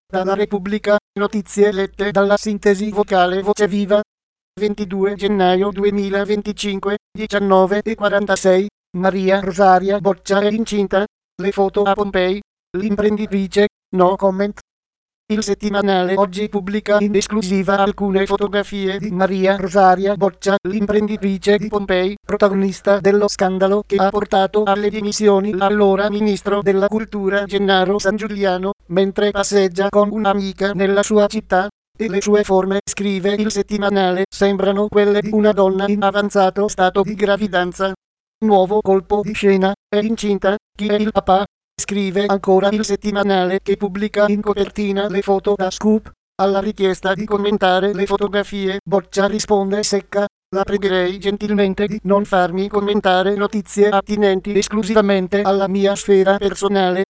Dalla Repubblica, notizie lette dalla sintesi vocale Voce Viva. 22 gennaio 2025, 19:46, Maria Rosaria Boccia è incinta. Le foto a Pompei. L'imprenditrice, no comment. Il settimanale oggi pubblica in esclusiva alcune fotografie di Maria Rosaria Boccia, l'imprenditrice di Pompei, protagonista dello scandalo che ha portato alle dimissioni l'allora ministro della cultura Gennaro Sangiuliano, mentre passeggia con un'amica nella sua città. E le sue forme, scrive il settimanale, sembrano quelle di una donna in avanzato stato di gravidanza. Nuovo colpo di scena, è incinta, chi è il papà? Scrive ancora il settimanale che pubblica in copertina le foto da Scoop. Alla richiesta di commentare le fotografie, Boccia risponde secca: la pregherei gentilmente di non farmi commentare notizie attinenti esclusivamente alla mia sfera personale.